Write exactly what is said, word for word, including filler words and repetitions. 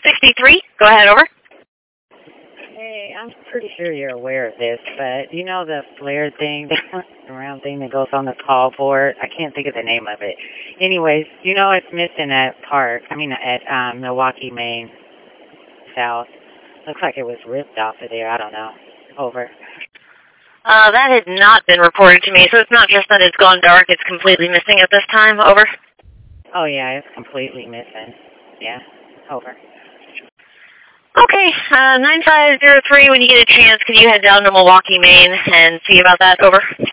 sixty-three. Go ahead, over. Hey, I'm pretty sure you're aware of this, but you know the flare thing, the round thing that goes on the call board? I can't think of the name of it. Anyways, you know it's missing at Park, I mean at um, Milwaukee, Maine, South. Looks like it was ripped off of there. I don't know. Over. Uh, that has not been reported to me, so it's not just that it's gone dark, it's completely missing at this time. Over. Oh, yeah, it's completely missing. Yeah, over. Okay, uh, nine five zero three, when you get a chance, can you head down to Milwaukee, Maine, and see about that? Over.